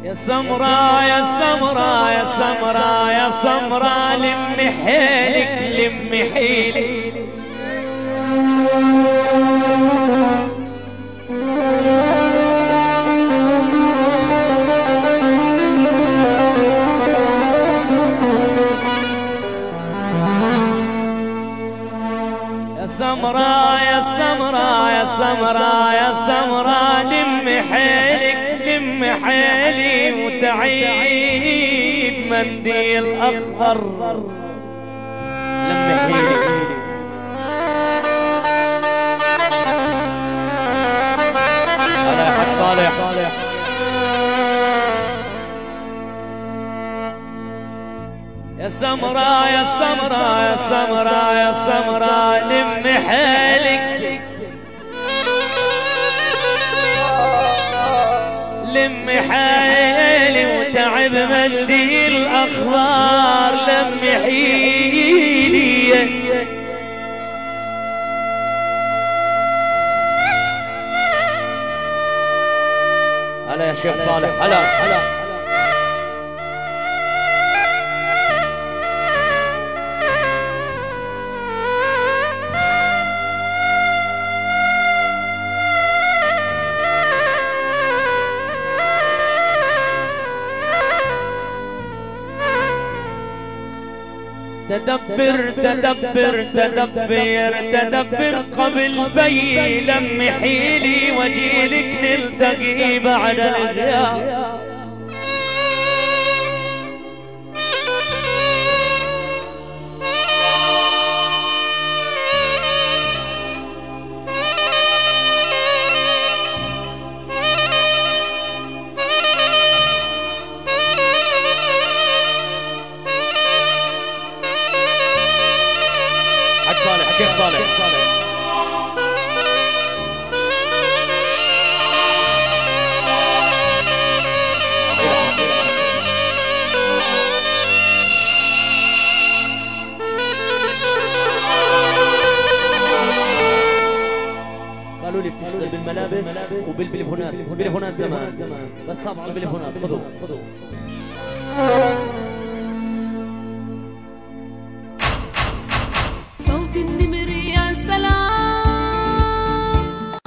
يا سمرا يا سمرا يا سمرا يا سمرا لمي حيلك لمي حيلك يا سمرا يا سمرا يا سمرا يا سمرا لمي حيلك لمي حيلي وتعيد منديل اخضر لمي حيلك هلا يا حاج صالح يا سمرا يا سمرا يا سمرا يا سمرا لمي حيلك لمي حيلي وتعب منديل اخضر لمي حيلي هلا يا شيخ صالح هلا هلا تدبر تدبر تدبر تدبر قبل بي لمي حيلي وجيلك نلتقي بعد الغياب كيف صالح قالوا لي بتشتغل بالملابس وبالبليفونات زمان بس صعب على البليفونات خذوا